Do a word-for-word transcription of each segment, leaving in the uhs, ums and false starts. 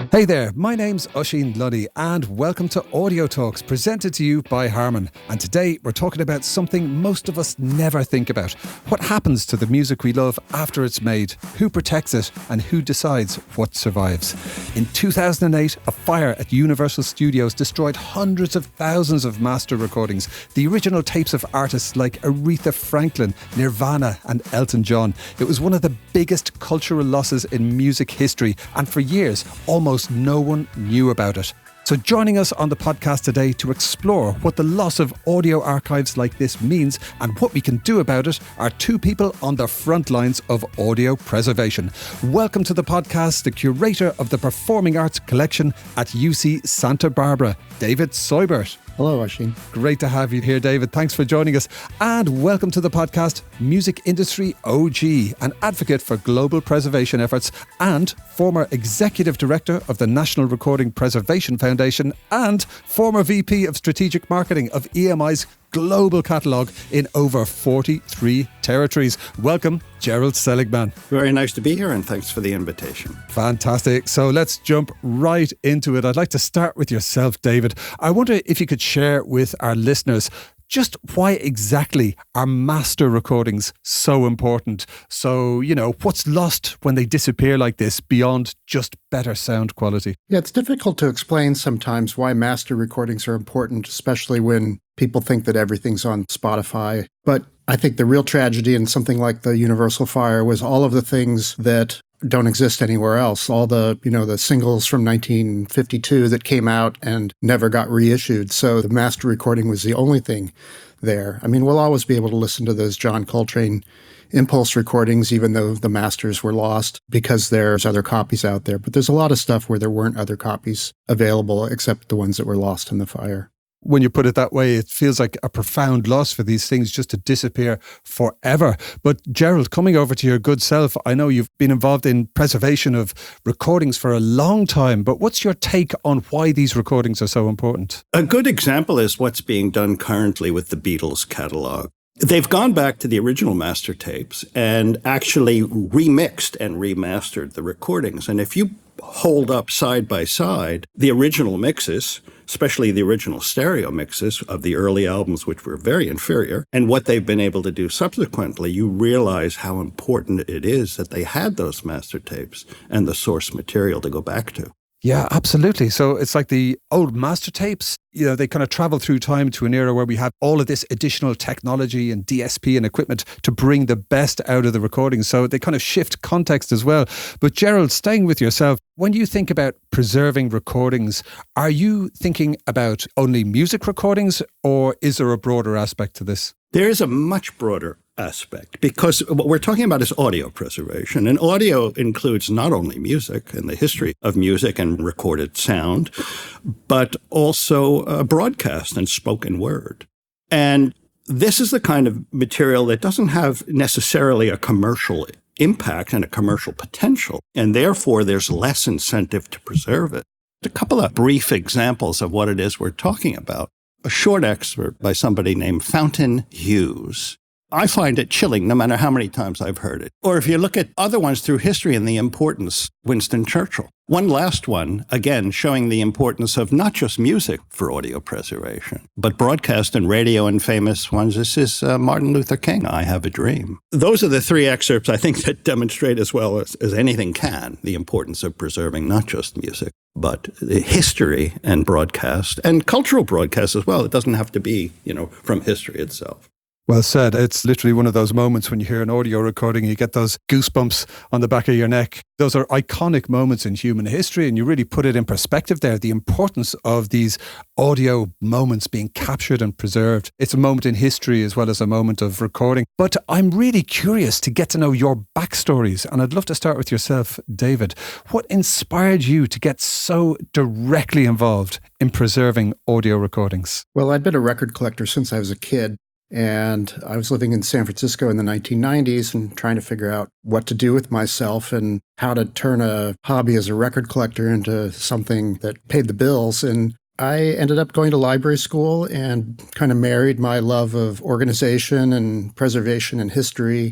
Hey there, my name's Oisín Luddy and welcome to Audio Talks, presented to you by Harman. And today we're talking about something most of us never think about. What happens to the music we love after it's made? Who protects it? And who decides what survives? In two thousand eight, a fire at Universal Studios destroyed hundreds of thousands of master recordings, the original tapes of artists like Aretha Franklin, Nirvana and Elton John. It was one of the biggest cultural losses in music history, and for years, almost no one knew about it. So joining us on the podcast today to explore what the loss of audio archives like this means and what we can do about it are two people on the front lines of audio preservation. Welcome to the podcast, the curator of the Performing Arts Collection at U C Santa Barbara, David Seubert. Hello, Oisín. Great to have you here, David. Thanks for joining us. And welcome to the podcast, music industry O G, an advocate for global preservation efforts and former executive director of the National Recording Preservation Foundation and former V P of strategic marketing of E M I's global catalogue in over forty-three territories. Welcome, Gerald Seligman. Very nice to be here and thanks for the invitation. Fantastic. So let's jump right into it. I'd like to start with yourself, David. I wonder if you could share with our listeners just why exactly are master recordings so important? So, you know, what's lost when they disappear like this beyond just better sound quality? Yeah, it's difficult to explain sometimes why master recordings are important, especially when people think that everything's on Spotify. But I think the real tragedy in something like the Universal Fire was all of the things that don't exist anywhere else. All the, you know, the singles from nineteen fifty-two that came out and never got reissued. So the master recording was the only thing there. I mean, we'll always be able to listen to those John Coltrane Impulse recordings, even though the masters were lost, because there's other copies out there. But there's a lot of stuff where there weren't other copies available except the ones that were lost in the fire. When you put it that way, it feels like a profound loss for these things just to disappear forever. But Gerald, coming over to your good self, I know you've been involved in preservation of recordings for a long time, but what's your take on why these recordings are so important? A good example is what's being done currently with the Beatles catalogue. They've gone back to the original master tapes and actually remixed and remastered the recordings. And if you hold up side by side the original mixes, especially the original stereo mixes of the early albums, which were very inferior, and what they've been able to do subsequently, you realize how important it is that they had those master tapes and the source material to go back to. Yeah, absolutely. So it's like the old master tapes, you know, they kind of travel through time to an era where we have all of this additional technology and D S P and equipment to bring the best out of the recording. So they kind of shift context as well. But Gerald, staying with yourself, when you think about preserving recordings, are you thinking about only music recordings or is there a broader aspect to this? There is a much broader aspect because what we're talking about is audio preservation. And audio includes not only music and the history of music and recorded sound, but also uh, broadcast and spoken word. And this is the kind of material that doesn't have necessarily a commercial impact and a commercial potential, and therefore there's less incentive to preserve it. A couple of brief examples of what it is we're talking about. A short excerpt by somebody named Fountain Hughes. I find it chilling no matter how many times I've heard it. Or if you look at other ones through history and the importance, Winston Churchill. One last one, again, showing the importance of not just music for audio preservation, but broadcast and radio and famous ones. This is uh, Martin Luther King, I Have a Dream. Those are the three excerpts I think that demonstrate as well as, as anything can the importance of preserving not just music, but the history and broadcast and cultural broadcast as well. It doesn't have to be, you know, from history itself. Well said. It's literally one of those moments when you hear an audio recording and you get those goosebumps on the back of your neck. Those are iconic moments in human history, and you really put it in perspective there, the importance of these audio moments being captured and preserved. It's a moment in history as well as a moment of recording. But I'm really curious to get to know your backstories, and I'd love to start with yourself, David. What inspired you to get so directly involved in preserving audio recordings? Well, I'd been a record collector since I was a kid. And I was living in San Francisco in the nineteen nineties and trying to figure out what to do with myself and how to turn a hobby as a record collector into something that paid the bills. And I ended up going to library school and kind of married my love of organization and preservation and history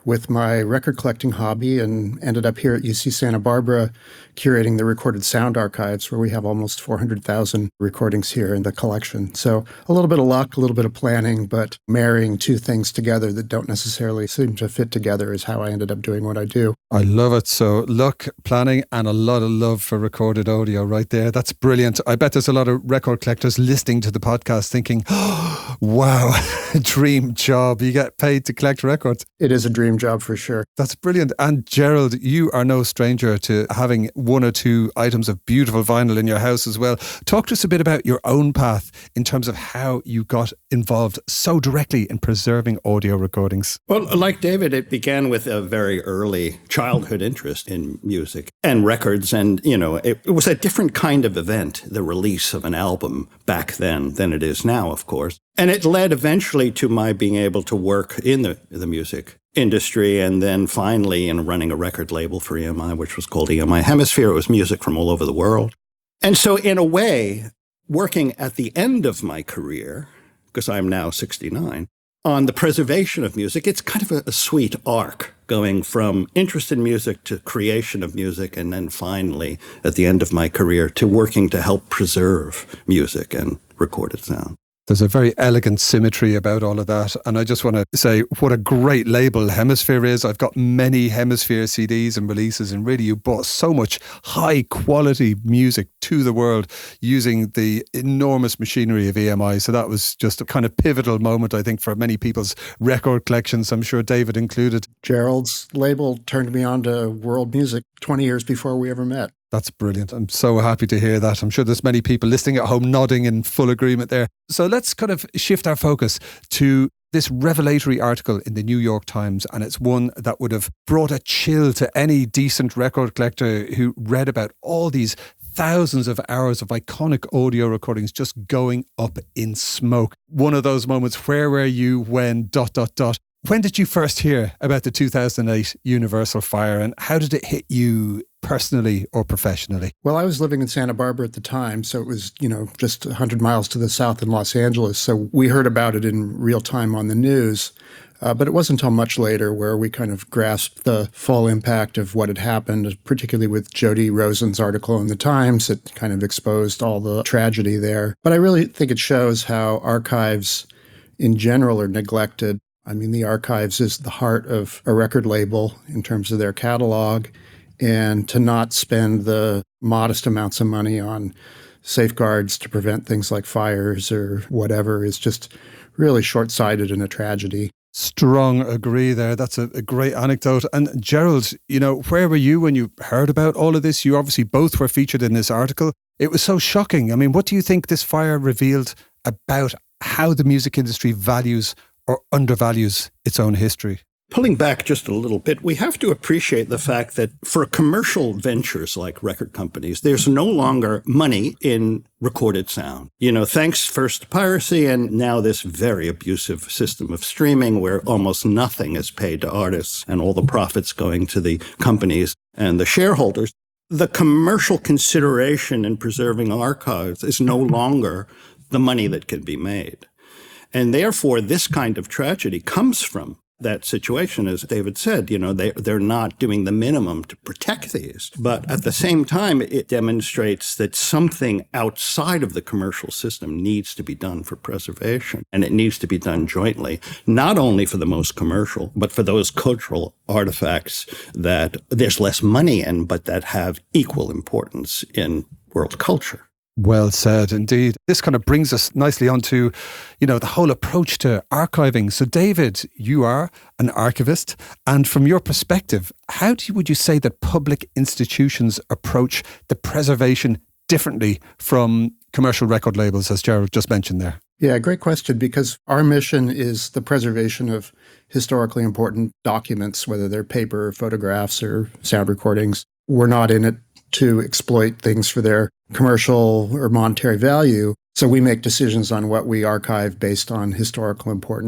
with my record collecting hobby and ended up here at U C Santa Barbara curating the recorded sound archives, where we have almost four hundred thousand recordings here in the collection. So a little bit of luck, a little bit of planning, but marrying two things together that don't necessarily seem to fit together is how I ended up doing what I do. I love it. So luck, planning, and a lot of love for recorded audio right there. That's brilliant. I bet there's a lot of record collectors listening to the podcast thinking, oh, wow, dream job. You get paid to collect records. It is a dream job for sure. That's brilliant. And Gerald, you are no stranger to having one or two items of beautiful vinyl in your house as well. Talk to us a bit about your own path in terms of how you got involved so directly in preserving audio recordings. Well, like David, it began with a very early childhood interest in music and records. And, you know, it, it was a different kind of event, the release of an album back then than it is now, of course. And it led eventually to my being able to work in the, the music industry, and then finally in running a record label for E M I, which was called E M I Hemisphere. It was music from all over the world. And so in a way, working at the end of my career, because I'm now sixty-nine, on the preservation of music, it's kind of a, a sweet arc going from interest in music to creation of music, and then finally, at the end of my career, to working to help preserve music and recorded sound. There's a very elegant symmetry about all of that. And I just want to say what a great label Hemisphere is. I've got many Hemisphere C Ds and releases, and really you brought so much high quality music to the world using the enormous machinery of E M I. So that was just a kind of pivotal moment, I think, for many people's record collections. I'm sure David included. Gerald's label turned me on to world music twenty years before we ever met. That's brilliant. I'm so happy to hear that. I'm sure there's many people listening at home nodding in full agreement there. So let's kind of shift our focus to this revelatory article in the New York Times, and it's one that would have brought a chill to any decent record collector who read about all these thousands of hours of iconic audio recordings just going up in smoke. One of those moments, where were you when dot, dot, dot. When did you first hear about the two thousand eight Universal Fire, and how did it hit you personally or professionally? Well, I was living in Santa Barbara at the time, so it was, you know, just one hundred miles to the south in Los Angeles. So we heard about it in real time on the news. Uh, but it wasn't until much later where we kind of grasped the full impact of what had happened, particularly with Jody Rosen's article in the Times. It kind of exposed all the tragedy there. But I really think it shows how archives in general are neglected. I mean, the archives is the heart of a record label in terms of their catalog, and to not spend the modest amounts of money on safeguards to prevent things like fires or whatever is just really short-sighted and a tragedy. Strong agree there. That's a, a great anecdote. And Gerald, you know, where were you when you heard about all of this? You obviously both were featured in this article. It was so shocking. I mean, what do you think this fire revealed about how the music industry values or undervalues its own history? Pulling back just a little bit, we have to appreciate the fact that for commercial ventures like record companies, there's no longer money in recorded sound. You know, thanks first to piracy and now this very abusive system of streaming where almost nothing is paid to artists and all the profits going to the companies and the shareholders. The commercial consideration in preserving archives is no longer the money that can be made. And therefore, this kind of tragedy comes from that situation. As David said, you know, they, they're not doing the minimum to protect these. But at the same time, it demonstrates that something outside of the commercial system needs to be done for preservation. And it needs to be done jointly, not only for the most commercial, but for those cultural artifacts that there's less money in, but that have equal importance in world culture. Well said, indeed. This kind of brings us nicely onto, you know, the whole approach to archiving. So, David, you are an archivist, and from your perspective, how do you, would you say that public institutions approach the preservation differently from commercial record labels, as Gerald just mentioned there? Yeah, great question, because our mission is the preservation of historically important documents, whether they're paper, photographs, or sound recordings. We're not in it to exploit things for their commercial or monetary value. So we make decisions on what we archive based on historical importance.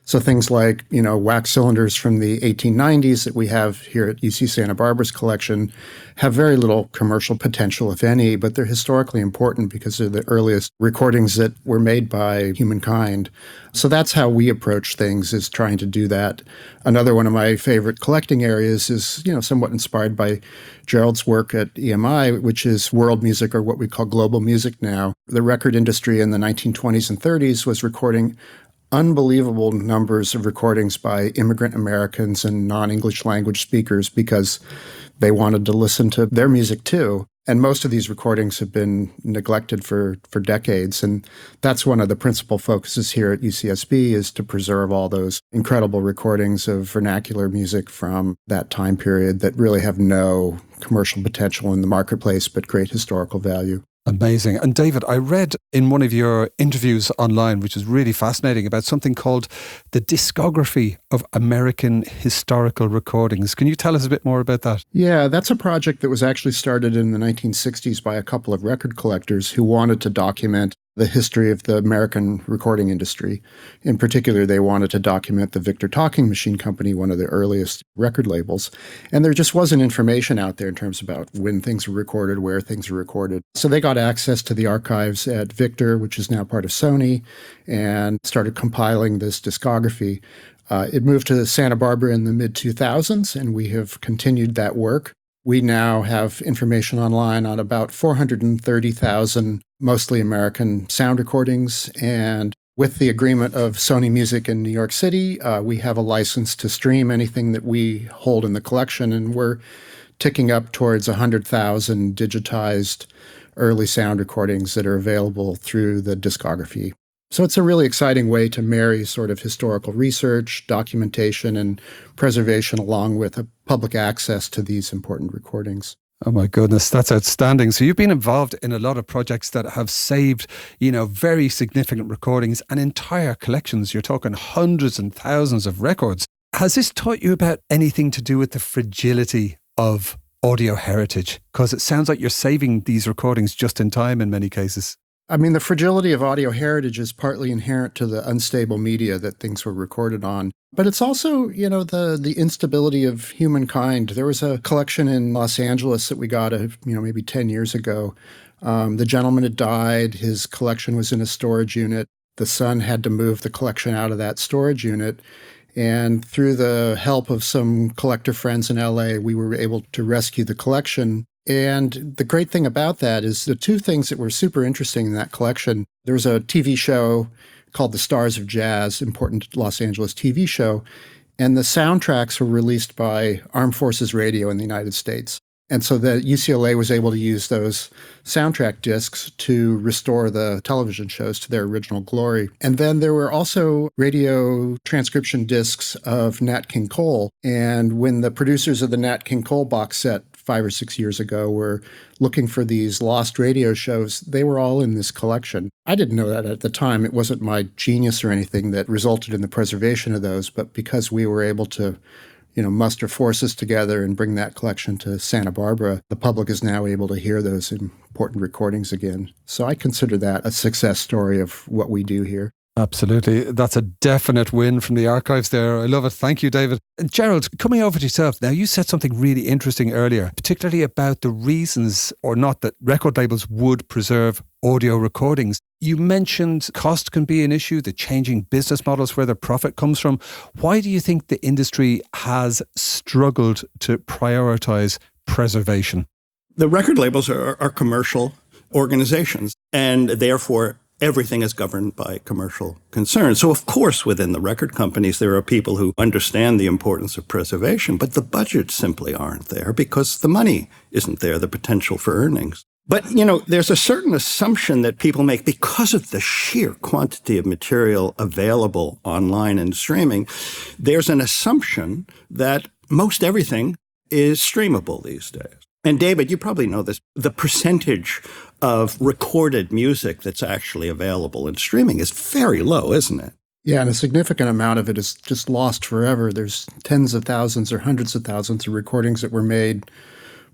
So things like, you know, wax cylinders from the eighteen nineties that we have here at U C Santa Barbara's collection have very little commercial potential, if any, but they're historically important because they're the earliest recordings that were made by humankind. So that's how we approach things, is trying to do that. Another one of my favorite collecting areas is, you know, somewhat inspired by Gerald's work at E M I, which is world music, or what we call global music now. The record industry in the nineteen twenties and thirties was recording unbelievable numbers of recordings by immigrant Americans and non-English language speakers because they wanted to listen to their music too. And most of these recordings have been neglected for, for decades. And that's one of the principal focuses here at U C S B, is to preserve all those incredible recordings of vernacular music from that time period that really have no commercial potential in the marketplace, but great historical value. Amazing. And David, I read in one of your interviews online, which is really fascinating, about something called the Discography of American Historical Recordings. Can you tell us a bit more about that? Yeah, that's a project that was actually started in the nineteen sixties by a couple of record collectors who wanted to document the history of the American recording industry. In particular, they wanted to document the Victor Talking Machine Company, one of the earliest record labels. And there just wasn't information out there in terms about when things were recorded, where things were recorded. So they got access to the archives at Victor, which is now part of Sony, and started compiling this discography. Uh, it moved to Santa Barbara in the mid two thousands, and we have continued that work. We now have information online on about four hundred thirty thousand mostly American sound recordings. And with the agreement of Sony Music in New York City, uh, we have a license to stream anything that we hold in the collection. And we're ticking up towards one hundred thousand digitized early sound recordings that are available through the discography. So it's a really exciting way to marry sort of historical research, documentation, and preservation, along with a public access to these important recordings. Oh my goodness, that's outstanding. So you've been involved in a lot of projects that have saved, you know, very significant recordings and entire collections. You're talking hundreds and thousands of records. Has this taught you about anything to do with the fragility of audio heritage? Because it sounds like you're saving these recordings just in time in many cases. I mean, the fragility of audio heritage is partly inherent to the unstable media that things were recorded on. But it's also, you know, the the instability of humankind. There was a collection in Los Angeles that we got, a, you know, maybe ten years ago. Um, the gentleman had died. His collection was in a storage unit. The son had to move the collection out of that storage unit. And through the help of some collector friends in L A, we were able to rescue the collection. And the great thing about that is the two things that were super interesting in that collection. There was a T V show called The Stars of Jazz, important Los Angeles T V show, and the soundtracks were released by Armed Forces Radio in the United States. And so the U C L A was able to use those soundtrack discs to restore the television shows to their original glory. And then there were also radio transcription discs of Nat King Cole. And when the producers of the Nat King Cole box set five or six years ago were looking for these lost radio shows, they were all in this collection. I didn't know that at the time. It wasn't my genius or anything that resulted in the preservation of those, but because we were able to, you know, muster forces together and bring that collection to Santa Barbara, the public is now able to hear those important recordings again. So I consider that a success story of what we do here. Absolutely. That's a definite win from the archives there. I love it. Thank you, David. And Gerald, coming over to yourself, now you said something really interesting earlier, particularly about the reasons or not that record labels would preserve audio recordings. You mentioned cost can be an issue, the changing business models where the profit comes from. Why do you think the industry has struggled to prioritize preservation? The record labels are, are commercial organizations, and therefore everything is governed by commercial concerns. So, of course, within the record companies, there are people who understand the importance of preservation, but the budgets simply aren't there because the money isn't there, the potential for earnings. But, you know, there's a certain assumption that people make because of the sheer quantity of material available online and streaming. There's an assumption that most everything is streamable these days. And David, you probably know this, the percentage of recorded music that's actually available in streaming is very low, isn't it? Yeah, and a significant amount of it is just lost forever. There's tens of thousands or hundreds of thousands of recordings that were made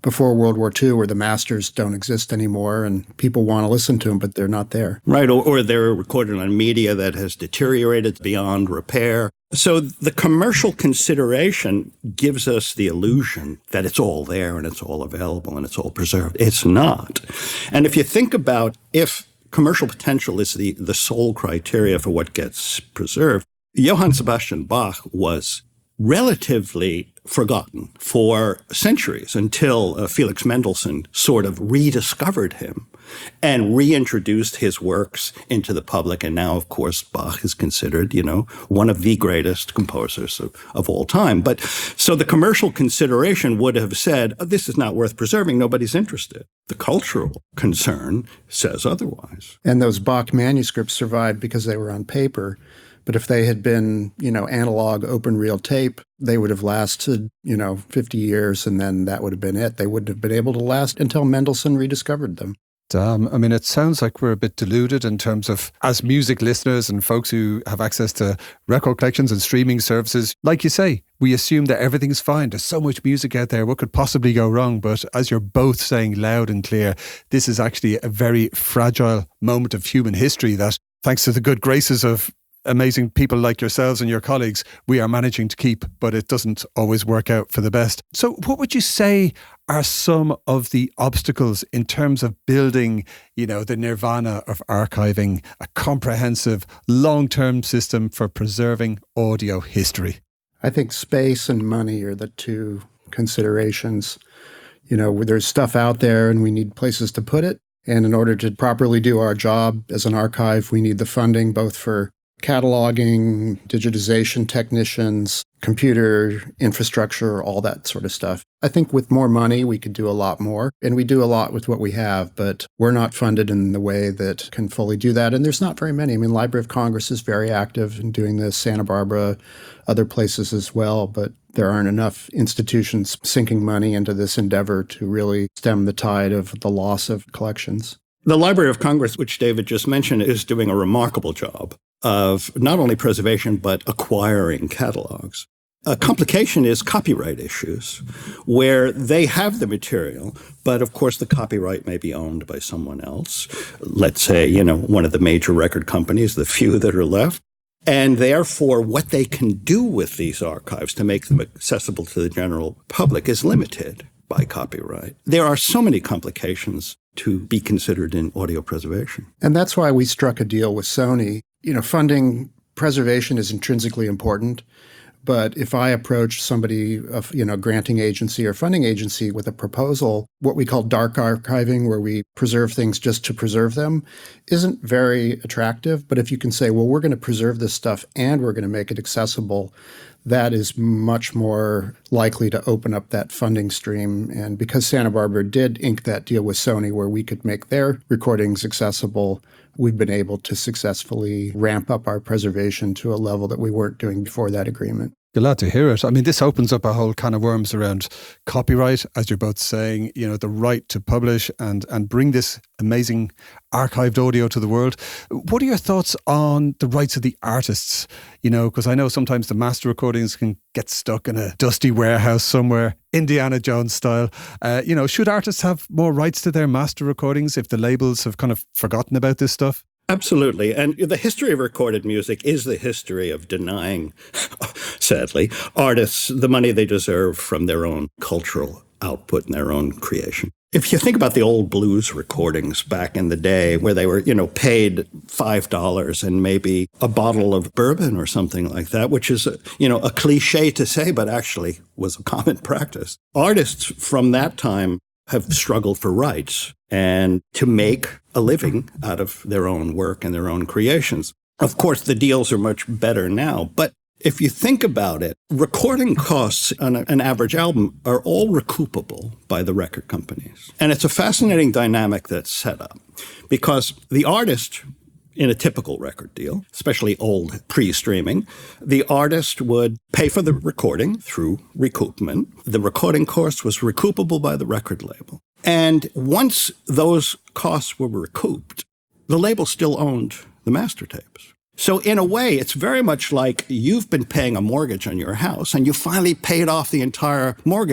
before World War Two where the masters don't exist anymore and people want to listen to them, but they're not there. Right, or, or they're recorded on media that has deteriorated beyond repair. So the commercial consideration gives us the illusion that it's all there and it's all available and it's all preserved. It's not. And if you think about if commercial potential is the, the sole criteria for what gets preserved, Johann Sebastian Bach was relatively forgotten for centuries until uh, Felix Mendelssohn sort of rediscovered him and reintroduced his works into the public. And now, of course, Bach is considered, you know, one of the greatest composers of, of all time. But so the commercial consideration would have said, oh, this is not worth preserving. Nobody's interested. The cultural concern says otherwise. And those Bach manuscripts survived because they were on paper. But if they had been, you know, analog open reel tape, they would have lasted, you know, fifty years, and then that would have been it. They wouldn't have been able to last until Mendelssohn rediscovered them. Damn. I mean, it sounds like we're a bit deluded in terms of, as music listeners and folks who have access to record collections and streaming services, like you say, we assume that everything's fine. There's so much music out there. What could possibly go wrong? But as you're both saying loud and clear, this is actually a very fragile moment of human history that, thanks to the good graces of amazing people like yourselves and your colleagues, we are managing to keep, but it doesn't always work out for the best. So what would you say are some of the obstacles in terms of building, you know, the nirvana of archiving, a comprehensive long-term system for preserving audio history? I think space and money are the two considerations. You know, there's stuff out there and we need places to put it. And in order to properly do our job as an archive, we need the funding both for cataloging, digitization technicians, computer infrastructure, all that sort of stuff. I think with more money, we could do a lot more, and we do a lot with what we have, but we're not funded in the way that can fully do that, and there's not very many. I mean, Library of Congress is very active in doing this, Santa Barbara, other places as well, but there aren't enough institutions sinking money into this endeavor to really stem the tide of the loss of collections. The Library of Congress, which David just mentioned, is doing a remarkable job of not only preservation, but acquiring catalogs. A complication is copyright issues, where they have the material, but of course the copyright may be owned by someone else. Let's say, you know, one of the major record companies, the few that are left. And therefore, what they can do with these archives to make them accessible to the general public is limited by copyright. There are so many complications to be considered in audio preservation. And that's why we struck a deal with Sony. You know, funding preservation is intrinsically important, but if I approach somebody, of, you know, granting agency or funding agency with a proposal, what we call dark archiving, where we preserve things just to preserve them, isn't very attractive. But if you can say, well, we're going to preserve this stuff and we're going to make it accessible, that is much more likely to open up that funding stream. And because Santa Barbara did ink that deal with Sony where we could make their recordings accessible, we've been able to successfully ramp up our preservation to a level that we weren't doing before that agreement. Glad to hear it. I mean, this opens up a whole can of worms around copyright, as you're both saying, you know, the right to publish and, and bring this amazing archived audio to the world. What are your thoughts on the rights of the artists? You know, because I know sometimes the master recordings can get stuck in a dusty warehouse somewhere, Indiana Jones style. Uh, you know, should artists have more rights to their master recordings if the labels have kind of forgotten about this stuff? Absolutely. And the history of recorded music is the history of denying, sadly, artists the money they deserve from their own cultural output and their own creation. If you think about the old blues recordings back in the day where they were, you know, paid five dollars and maybe a bottle of bourbon or something like that, which is, you know, a cliche to say, but actually was a common practice. Artists from that time have struggled for rights and to make a living out of their own work and their own creations. Of course, the deals are much better now, but if you think about it, recording costs on a, an average album are all recoupable by the record companies. And it's a fascinating dynamic that's set up because the artist, in a typical record deal, especially old pre-streaming, the artist would pay for the recording through recoupment. The recording cost was recoupable by the record label. And once those costs were recouped, the label still owned the master tapes. So in a way, it's very much like you've been paying a mortgage on your house and you finally paid off the entire mortgage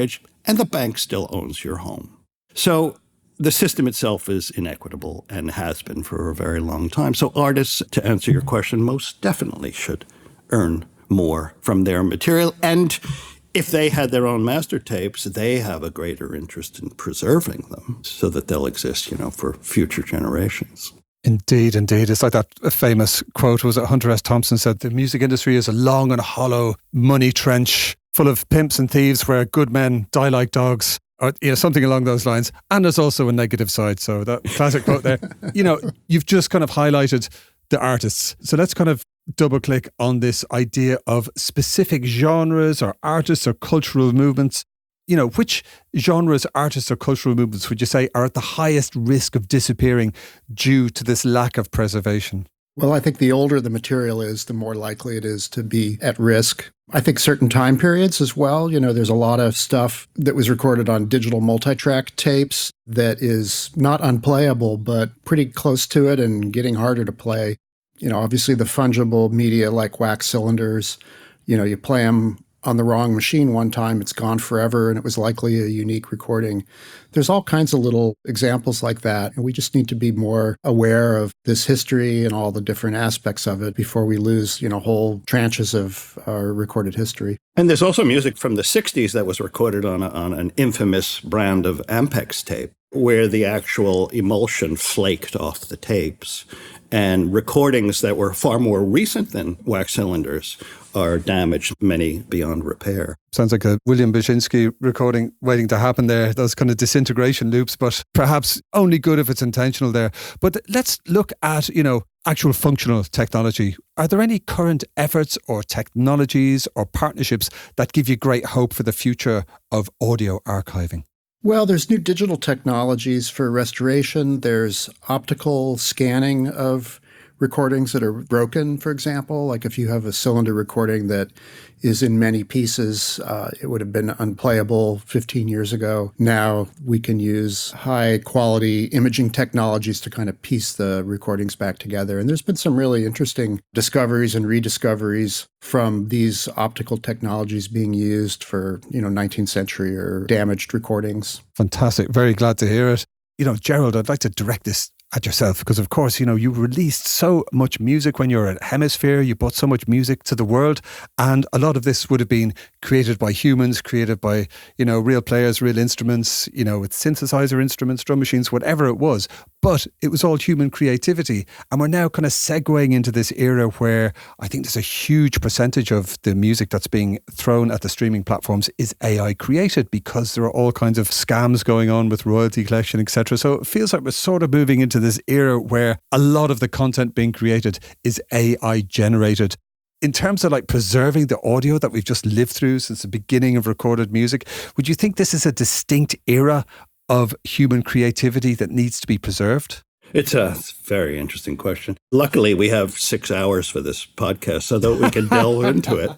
and the bank still owns your home. So the system itself is inequitable and has been for a very long time. So artists, to answer your question, most definitely should earn more from their material. And if they had their own master tapes, they have a greater interest in preserving them so that they'll exist, you know, for future generations. Indeed, indeed. It's like that famous quote, was it Hunter S. Thompson said, the music industry is a long and hollow money trench full of pimps and thieves where good men die like dogs, or you know, something along those lines. And there's also a negative side. So that classic quote there. You know, you've just kind of highlighted the artists. So let's kind of double click on this idea of specific genres or artists or cultural movements. You know, which genres, artists or cultural movements would you say are at the highest risk of disappearing due to this lack of preservation? Well, I think the older the material is, the more likely it is to be at risk. I think certain time periods as well. You know, there's a lot of stuff that was recorded on digital multi-track tapes that is not unplayable, but pretty close to it and getting harder to play. You know, obviously the fungible media like wax cylinders, you know, you play them on the wrong machine one time, it's gone forever, and it was likely a unique recording. There's all kinds of little examples like that, and we just need to be more aware of this history and all the different aspects of it before we lose, you know, whole tranches of our recorded history. And there's also music from the sixties that was recorded on, a, on an infamous brand of Ampex tape, where the actual emulsion flaked off the tapes. And recordings that were far more recent than wax cylinders are damaged, many beyond repair. Sounds like a William Baczynski recording waiting to happen there, those kind of disintegration loops, but perhaps only good if it's intentional there. But let's look at, you know, actual functional technology. Are there any current efforts or technologies or partnerships that give you great hope for the future of audio archiving? Well, there's new digital technologies for restoration. There's optical scanning of recordings that are broken, for example. Like if you have a cylinder recording that is in many pieces, uh, it would have been unplayable fifteen years ago. Now we can use high quality imaging technologies to kind of piece the recordings back together. And there's been some really interesting discoveries and rediscoveries from these optical technologies being used for, you know, nineteenth century or damaged recordings. Fantastic. Very glad to hear it. You know, Gerald, I'd like to direct this at yourself because, of course, you know, you released so much music when you were at Hemisphere. You brought so much music to the world, and a lot of this would have been created by humans, created by, you know, real players, real instruments, you know, with synthesizer instruments, drum machines, whatever it was. But it was all human creativity. And we're now kind of segueing into this era where I think there's a huge percentage of the music that's being thrown at the streaming platforms is A I created, because there are all kinds of scams going on with royalty collection, et cetera. So it feels like we're sort of moving into this era where a lot of the content being created is A I generated. In terms of like preserving the audio that we've just lived through since the beginning of recorded music, would you think this is a distinct era of human creativity that needs to be preserved? It's a very interesting question. Luckily, we have six hours for this podcast so that we can delve into it.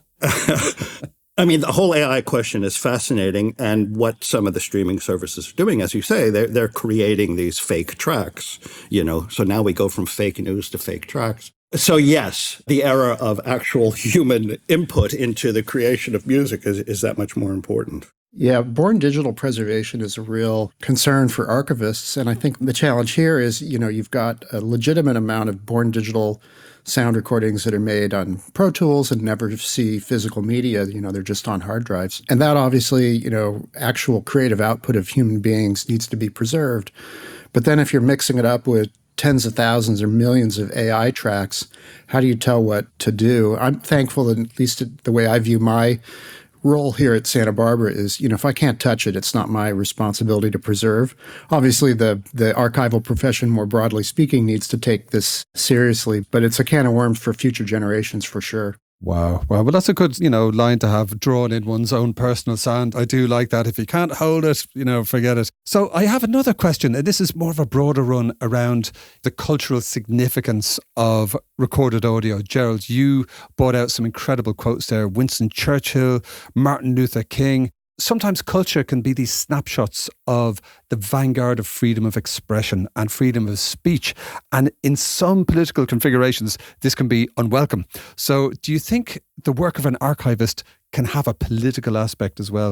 I mean, the whole A I question is fascinating, and what some of the streaming services are doing, as you say, they're, they're creating these fake tracks, you know, so now we go from fake news to fake tracks. So yes, the era of actual human input into the creation of music is, is that much more important. Yeah, born digital preservation is a real concern for archivists. And I think the challenge here is, you know, you've got a legitimate amount of born digital sound recordings that are made on Pro Tools and never see physical media. You know, they're just on hard drives. And that obviously, you know, actual creative output of human beings needs to be preserved. But then if you're mixing it up with tens of thousands or millions of A I tracks, how do you tell what to do? I'm thankful that, at least the way I view my role here at Santa Barbara, is, you know, if I can't touch it, it's not my responsibility to preserve. Obviously, the the archival profession, more broadly speaking, needs to take this seriously, but it's a can of worms for future generations for sure. Wow. Well, well, that's a good, you know, line to have drawn in one's own personal sound. I do like that. If you can't hold it, you know, forget it. So I have another question, and this is more of a broader run around the cultural significance of recorded audio. Gerald, you brought out some incredible quotes there. Winston Churchill, Martin Luther King. Sometimes culture can be these snapshots of the vanguard of freedom of expression and freedom of speech. And in some political configurations, this can be unwelcome. So do you think the work of an archivist can have a political aspect as well?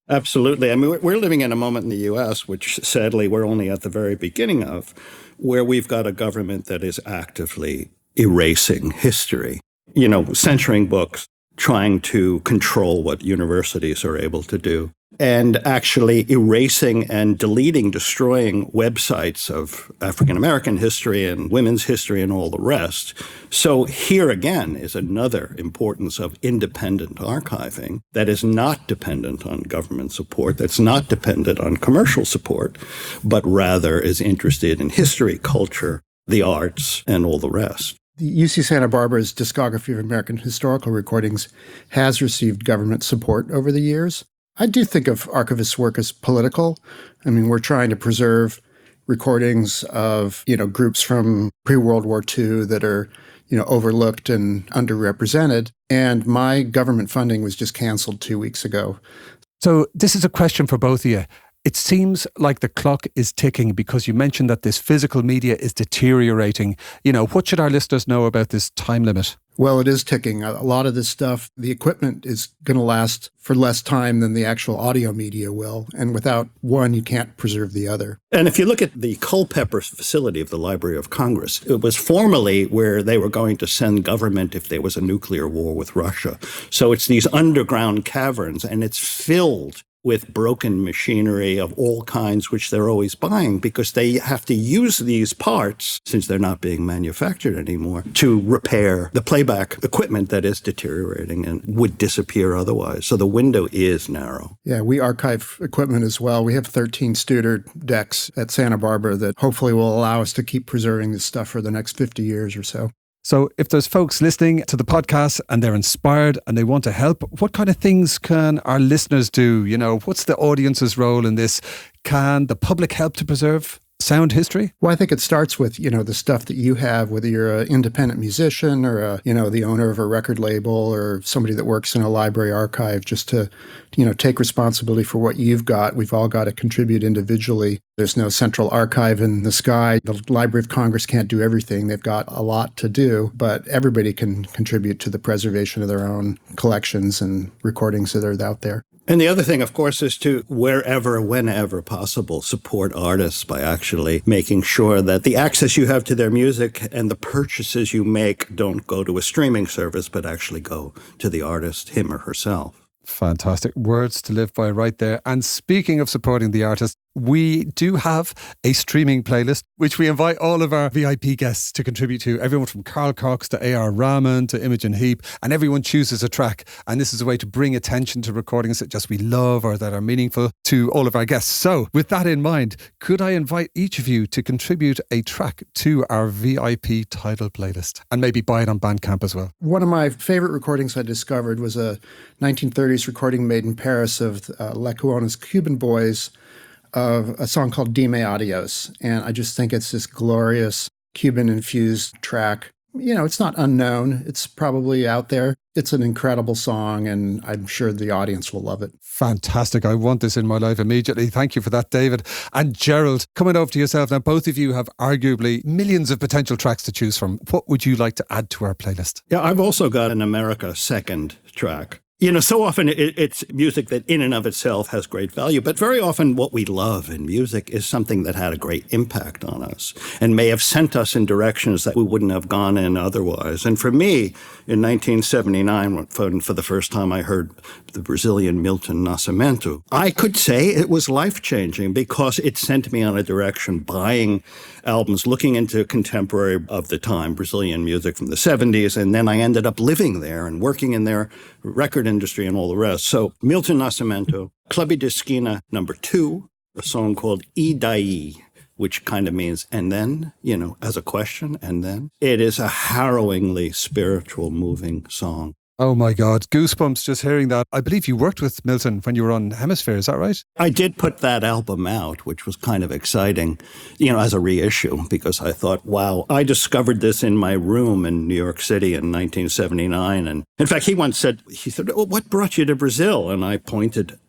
Absolutely. I mean, we're living in a moment in the U S, which sadly we're only at the very beginning of, where we've got a government that is actively erasing history, you know, censoring books, trying to control what universities are able to do, and actually erasing and deleting, destroying websites of African American history and women's history and all the rest. So here again is another importance of independent archiving that is not dependent on government support, that's not dependent on commercial support, but rather is interested in history, culture, the arts, and all the rest. U C Santa Barbara's discography of American historical recordings has received government support over the years. I do think of archivists' work as political. I mean, we're trying to preserve recordings of, you know, groups from pre-World War Two that are, you know, overlooked and underrepresented. And my government funding was just canceled two weeks ago. So this is a question for both of you. It seems like the clock is ticking because you mentioned that this physical media is deteriorating. You know, what should our listeners know about this time limit? Well, it is ticking. A lot of this stuff, the equipment is going to last for less time than the actual audio media will. And without one, you can't preserve the other. And if you look at the Culpeper facility of the Library of Congress, it was formerly where they were going to send government if there was a nuclear war with Russia. So it's these underground caverns, and it's filled with broken machinery of all kinds, which they're always buying because they have to use these parts, since they're not being manufactured anymore, to repair the playback equipment that is deteriorating and would disappear otherwise. So the window is narrow. Yeah, we archive equipment as well. We have thirteen Studer decks at Santa Barbara that hopefully will allow us to keep preserving this stuff for the next fifty years or so. So if there's folks listening to the podcast and they're inspired and they want to help, what kind of things can our listeners do? You know, what's the audience's role in this? Can the public help to preserve sound history? Well, I think it starts with, you know, the stuff that you have, whether you're an independent musician or, a, you know, the owner of a record label or somebody that works in a library archive, just to, you know, take responsibility for what you've got. We've all got to contribute individually. There's no central archive in the sky. The Library of Congress can't do everything. They've got a lot to do, but everybody can contribute to the preservation of their own collections and recordings that are out there. And the other thing, of course, is to, wherever, whenever possible, support artists by actually making sure that the access you have to their music and the purchases you make don't go to a streaming service, but actually go to the artist, him or herself. Fantastic words to live by right there. And speaking of supporting the artist, we do have a streaming playlist, which we invite all of our V I P guests to contribute to. Everyone from Carl Cox to A R Rahman to Imogen Heap, and everyone chooses a track. And this is a way to bring attention to recordings that just we love or that are meaningful to all of our guests. So with that in mind, could I invite each of you to contribute a track to our V I P title playlist and maybe buy it on Bandcamp as well? One of my favorite recordings I discovered was a nineteen thirties recording made in Paris of uh, La Cuona's Cuban Boys, of a song called Dime Adios. And I just think it's this glorious Cuban-infused track. You know, it's not unknown. It's probably out there. It's an incredible song, and I'm sure the audience will love it. Fantastic. I want this in my life immediately. Thank you for that, David. And Gerald, coming over to yourself now, both of you have arguably millions of potential tracks to choose from. What would you like to add to our playlist? Yeah, I've also got an America Second track. You know, so often it, it's music that in and of itself has great value, but very often what we love in music is something that had a great impact on us and may have sent us in directions that we wouldn't have gone in otherwise. And for me, in nineteen seventy-nine, for, for the first time I heard the Brazilian Milton Nascimento, I could say it was life-changing because it sent me on a direction, buying albums, looking into contemporary of the time, Brazilian music from the seventies, and then I ended up living there and working in their record industry and all the rest. So Milton Nascimento, Clube de Esquina number two, a song called E Daí, which kind of means, and then, you know, as a question, and then. It is a harrowingly spiritual, moving song. Oh my God, goosebumps just hearing that. I believe you worked with Milton when you were on Hemisphere, is that right? I did put that album out, which was kind of exciting, you know, as a reissue, because I thought, wow, I discovered this in my room in New York City in nineteen seventy-nine. And in fact, he once said, he said, oh, what brought you to Brazil? And I pointed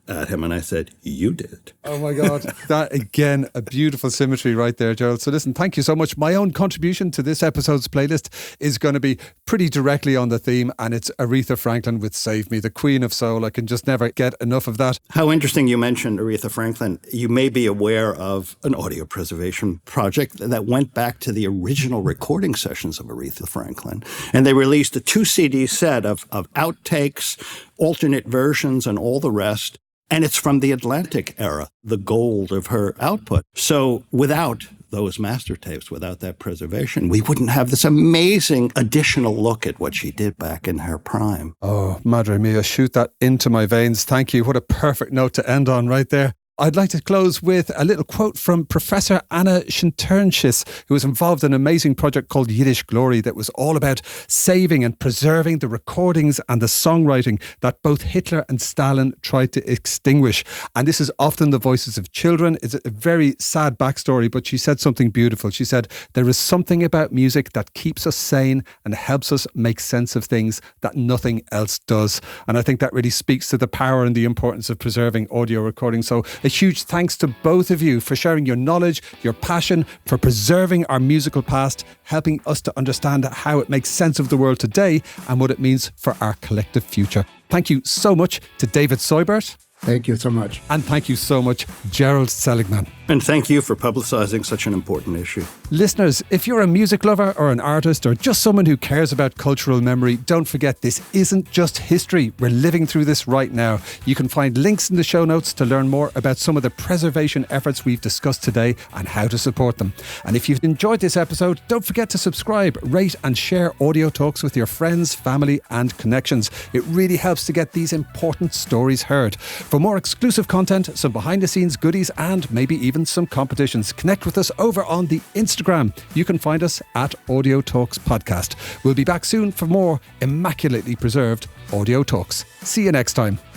at him and I said, you did. Oh my God. That, again, a beautiful symmetry right there, Gerald. So listen, thank you so much. My own contribution to this episode's playlist is going to be pretty directly on the theme, and it's Aretha Franklin with Save Me, the Queen of Soul. I can just never get enough of that. How interesting you mentioned Aretha Franklin. You may be aware of an audio preservation project that went back to the original recording sessions of Aretha Franklin. And they released a two C D set of, of outtakes, alternate versions, and all the rest. And it's from the Atlantic era, the gold of her output. So without those master tapes, without that preservation, we wouldn't have this amazing additional look at what she did back in her prime. Oh, Madre Mia, shoot that into my veins. Thank you. What a perfect note to end on right there. I'd like to close with a little quote from Professor Anna Schinternschis, who was involved in an amazing project called Yiddish Glory that was all about saving and preserving the recordings and the songwriting that both Hitler and Stalin tried to extinguish. And this is often the voices of children. It's a very sad backstory, but she said something beautiful. She said, there is something about music that keeps us sane and helps us make sense of things that nothing else does. And I think that really speaks to the power and the importance of preserving audio recording. So a huge thanks to both of you for sharing your knowledge, your passion, for preserving our musical past, helping us to understand how it makes sense of the world today and what it means for our collective future. Thank you so much to David Seubert. Thank you so much. And thank you so much, Gerald Seligman. And thank you for publicizing such an important issue. Listeners, if you're a music lover or an artist or just someone who cares about cultural memory, don't forget this isn't just history. We're living through this right now. You can find links in the show notes to learn more about some of the preservation efforts we've discussed today and how to support them. And if you've enjoyed this episode, don't forget to subscribe, rate and share Audio Talks with your friends, family and connections. It really helps to get these important stories heard. For more exclusive content, some behind the scenes goodies and maybe even some competitions, connect with us over on the Instagram. You can find us at Audio Talks Podcast. We'll be back soon for more immaculately preserved Audio Talks. See you next time.